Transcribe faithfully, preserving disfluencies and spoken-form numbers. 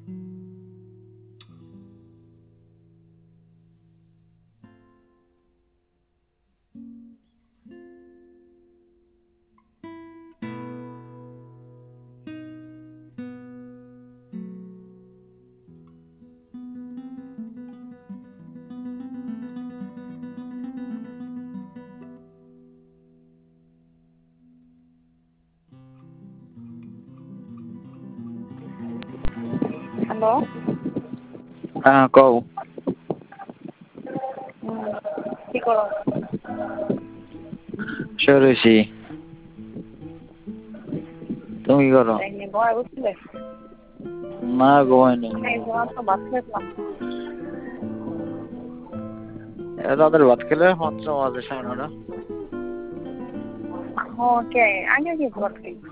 hello' আহ কও কি কৰ চৰছি তুমি কি করো বয় বুঝলে না ঘুমাই নাই তো বাসলাম তাদের ভাত খেলে মাত্র মাঝে সাড়ে নটা কে আগে কি ঘর